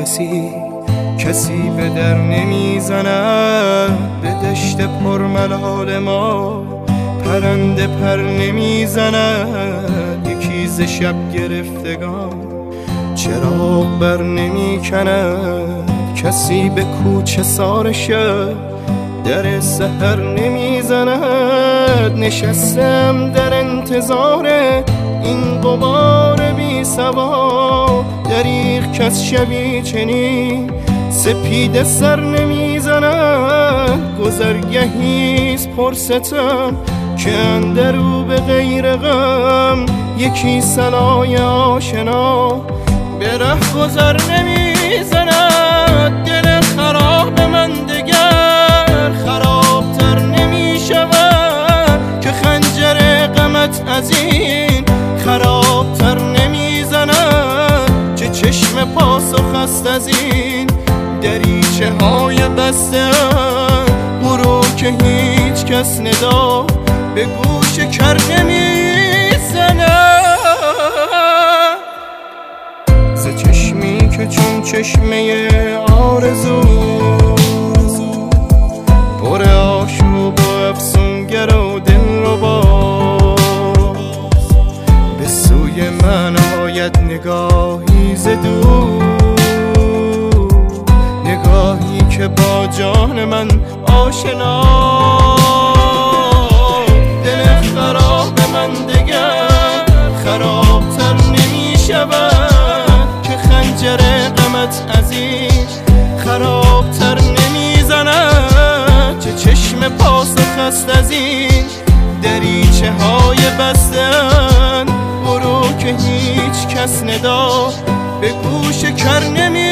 کسی به در نمیزند. به دشت پرملال ما پرنده پر نمیزند. یکی ز شب گرفتگان چراغ بر نمیکند. کسی به کوچه سار شب در سحر نمیزند. نشستم در انتظار این غبار بی سوا. دریغ کس شبی چنین سپیده سر نمیزند. گذرگهیست پرستم که اندرو به غیر غم یکی صلای آشنا به ره گذر نمیزند. دل خراب من دگر خرابتر نمیشود که خنجر غمت از این خرابتر نمیزند. چه چشم پاسخ است از این دریچه های بسته، برو که هیچ کس ندا به گوش کر نمیزند. ز چشمی که چون چشمه آرزو پر آشوب و افسونگر و دلربا، به سوی من آید نگاهی ز دور، نگاهی که با جان من آشنا. دل خراب من دگر خرابتر نمی شود که خنجر غمت از این خرابتر نمی زند. چه چشم پاسخ است از این دریچه های بستن، برو که هیچ کس ندا به گوش کر نمی